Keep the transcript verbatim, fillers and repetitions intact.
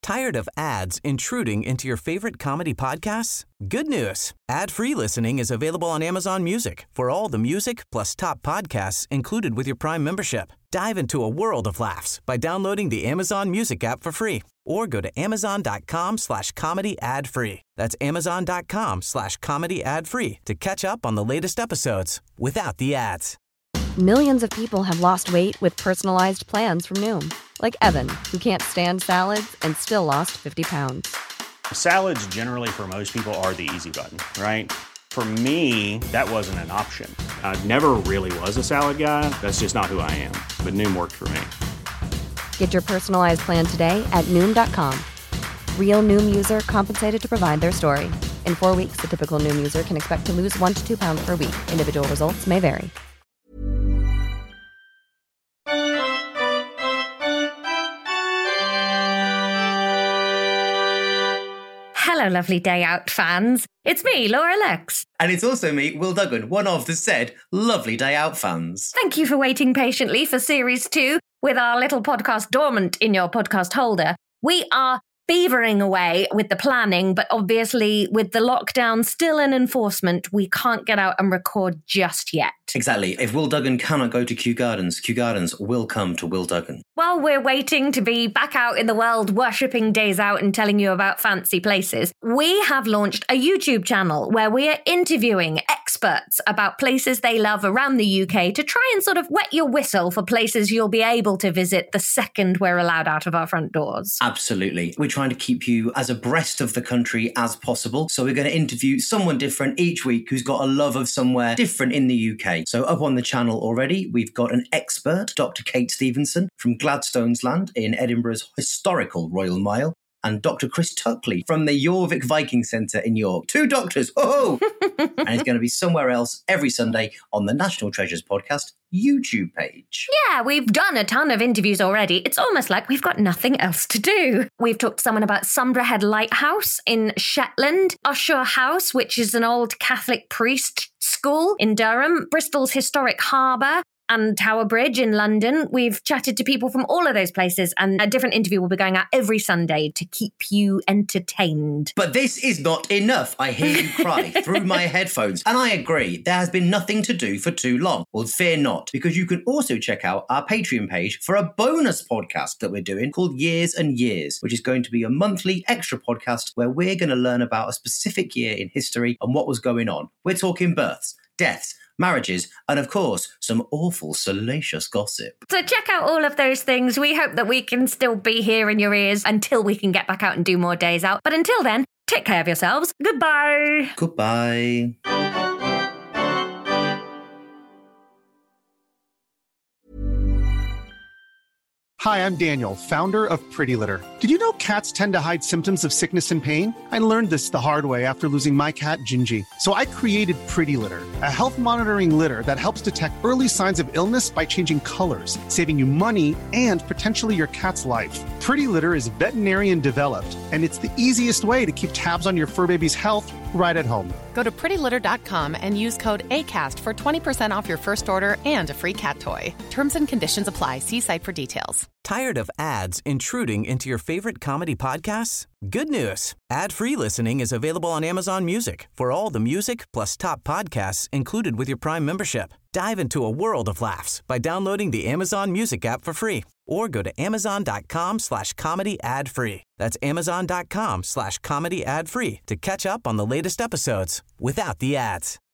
Tired of ads intruding into your favorite comedy podcasts? Good news. Ad-free listening is available on Amazon Music for all the music plus top podcasts included with your Prime membership. Dive into a world of laughs by downloading the Amazon Music app for free or go to amazon.com slash comedy ad free. That's amazon.com slash comedy ad free to catch up on the latest episodes without the ads. Millions of people have lost weight with personalized plans from Noom. Like Evan, who can't stand salads and still lost fifty pounds. Salads generally for most people are the easy button, right? For me, that wasn't an option. I never really was a salad guy. That's just not who I am. But Noom worked for me. Get your personalized plan today at Noom dot com. Real Noom user compensated to provide their story. In four weeks, the typical Noom user can expect to lose one to two pounds per week. Individual results may vary. Hello, lovely Day Out fans. It's me, Laura Lex. And it's also me, Will Duggan, one of the said Lovely Day Out fans. Thank you for waiting patiently for Series two with our little podcast dormant in your podcast holder. We are beavering away with the planning, but obviously with the lockdown still in enforcement, we can't get out and record just yet. Exactly. If Will Duggan cannot go to Kew Gardens, Kew Gardens will come to Will Duggan. While we're waiting to be back out in the world worshipping Days Out and telling you about fancy places, we have launched a YouTube channel where we are interviewing experts about places they love around the U K to try and sort of wet your whistle for places you'll be able to visit the second we're allowed out of our front doors. Absolutely. We're trying to keep you as abreast of the country as possible. So we're going to interview someone different each week who's got a love of somewhere different in the U K. So up on the channel already, we've got an expert, Doctor Kate Stevenson from Gladstone's Land in Edinburgh's historical Royal Mile, and Doctor Chris Tuckley from the Jorvik Viking Centre in York. Two doctors, oh! And it's going to be somewhere else every Sunday on the National Treasures podcast YouTube page. Yeah, we've done a ton of interviews already. It's almost like we've got nothing else to do. We've talked to someone about Sombra Head Lighthouse in Shetland, Usher House, which is an old Catholic priest school in Durham, Bristol's historic harbour, and Tower Bridge in London. We've chatted to people from all of those places, and a different interview will be going out every Sunday to keep you entertained. But this is not enough. I hear you cry through my headphones. And I agree, there has been nothing to do for too long. Well, fear not, because you can also check out our Patreon page for a bonus podcast that we're doing called Years and Years, which is going to be a monthly extra podcast where we're going to learn about a specific year in history and what was going on. We're talking births, deaths, marriages, and of course, some awful salacious gossip. So check out all of those things. We hope that we can still be here in your ears until we can get back out and do more Days Out. But until then, take care of yourselves. Goodbye. Goodbye. Hi, I'm Daniel, founder of Pretty Litter. Did you know cats tend to hide symptoms of sickness and pain? I learned this the hard way after losing my cat, Gingy. So I created Pretty Litter, a health monitoring litter that helps detect early signs of illness by changing colors, saving you money and potentially your cat's life. Pretty Litter is veterinarian developed, and it's the easiest way to keep tabs on your fur baby's health right at home. Go to pretty litter dot com and use code ACAST for twenty percent off your first order and a free cat toy. Terms and conditions apply. See site for details. Tired of ads intruding into your favorite comedy podcasts? Good news. Ad-free listening is available on Amazon Music for all the music plus top podcasts included with your Prime membership. Dive into a world of laughs by downloading the Amazon Music app for free or go to amazon.com slash comedy ad free. That's amazon.com slash comedy ad free to catch up on the latest episodes without the ads.